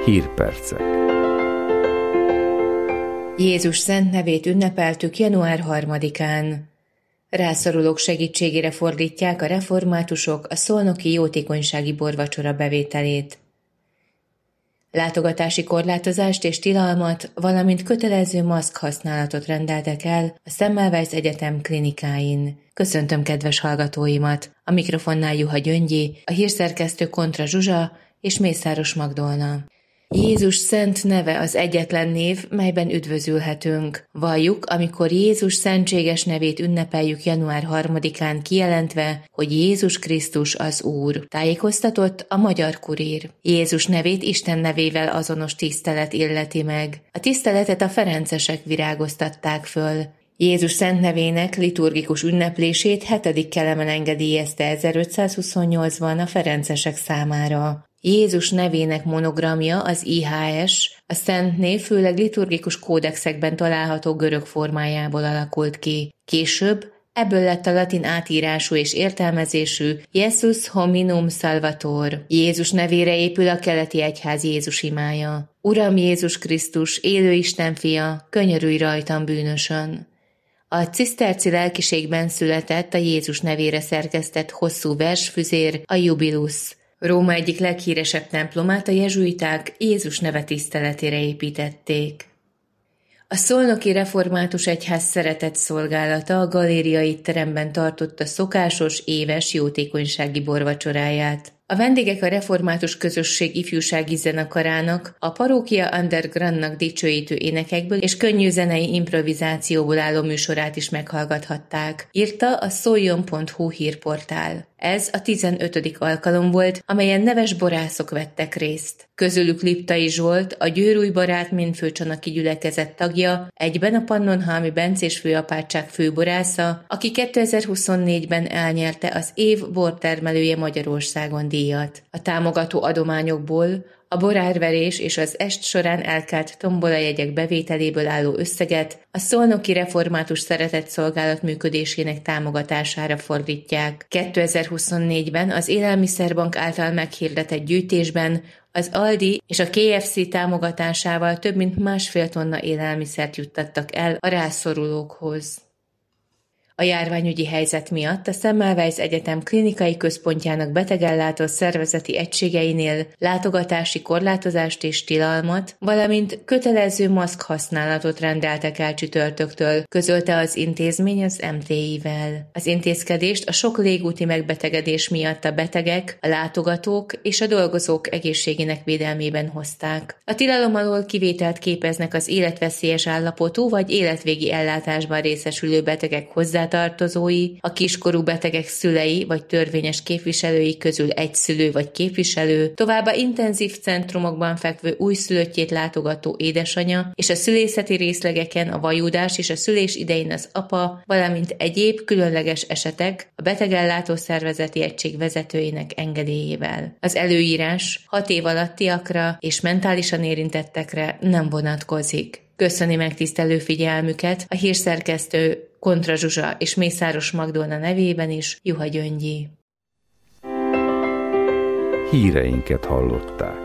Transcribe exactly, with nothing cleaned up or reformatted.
Hírpercek. Jézus szent nevét ünnepeltük január harmadikán. Rászorulók segítségére fordítják a reformátusok a szolnoki jótékonysági borvacsora bevételét. Látogatási korlátozást és tilalmat, valamint kötelező maszk használatot rendeltek el a Semmelweis Egyetem klinikáin. Köszöntöm kedves hallgatóimat! A mikrofonnál Juha Gyöngyi, a hírszerkesztő Kontra Zsuzsa és Mészáros Magdolna. Jézus szent neve az egyetlen név, melyben üdvözülhetünk. Valljuk, amikor Jézus szentséges nevét ünnepeljük január harmadikán kijelentve, hogy Jézus Krisztus az Úr. Tájékoztatott a Magyar Kurír. Jézus nevét Isten nevével azonos tisztelet illeti meg. A tiszteletet a ferencesek virágoztatták föl. Jézus szent nevének liturgikus ünneplését hetedik Kelemen engedélyezte ezerötszázhuszonnyolcban a ferencesek számára. Jézus nevének monogramja, az I H S, a szent név főleg liturgikus kódexekben található görög formájából alakult ki. Később ebből lett a latin átírású és értelmezésű Jesus hominum salvator. Jézus nevére épül a keleti egyház Jézus imája. Uram Jézus Krisztus, élő Isten fia, könyörülj rajtam bűnösön. A ciszterci lelkiségben született a Jézus nevére szerkesztett hosszú versfüzér, a Jubilus. Róma egyik leghíresebb templomát a jezsuiták Jézus neve tiszteletére építették. A szolnoki református egyház szeretett szolgálata a galériai teremben tartotta szokásos éves jótékonysági borvacsoráját. A vendégek a református közösség ifjúsági zenekarának, a parókia undergroundnak dicsőítő énekekből és könnyű zenei improvizációból álló műsorát is meghallgathatták, írta a szóljon pont hu hírportál. Ez a tizenötödik alkalom volt, amelyen neves borászok vettek részt. Közülük Liptai Zsolt, a Győrúj barát mindfőcsanaki gyülekezet tagja, egyben a Pannonhalmi bencés főapátság főborásza, aki kétezer-huszonnégyben elnyerte az év bortermelője Magyarországon díjat. A támogató adományokból a borárverés és az est során elkárt tombolajegyek bevételéből álló összeget a szolnoki református szeretett szolgálat működésének támogatására fordítják. kétezer-huszonnégyben az Élelmiszerbank által meghirdetett gyűjtésben az Aldi és a ká ef cé támogatásával több mint másfél tonna élelmiszert juttattak el a rászorulókhoz. A járványügyi helyzet miatt a Semmelweis Egyetem klinikai központjának betegellátó szervezeti egységeinél látogatási korlátozást és tilalmat, valamint kötelező maszk használatot rendeltek el csütörtöktől, közölte az intézmény az em té i-vel. Az intézkedést a sok légúti megbetegedés miatt a betegek, a látogatók és a dolgozók egészségének védelmében hozták. A tilalom alól kivételt képeznek az életveszélyes állapotú vagy életvégi ellátásban részesülő betegek hozzá tartozói, a kiskorú betegek szülei vagy törvényes képviselői közül egy szülő vagy képviselő, továbbá intenzív centrumokban fekvő újszülöttjét látogató édesanya, és a szülészeti részlegeken a vajúdás és a szülés idején az apa, valamint egyéb különleges esetek a betegellátó szervezeti egység vezetőjének engedélyével. Az előírás hat év alattiakra és mentálisan érintettekre nem vonatkozik. Köszöni megtisztelő figyelmüket a hírszerkesztő Kontra Zsuzsa és Mészáros Magdolna nevében is Juha Gyöngyi. Híreinket hallották.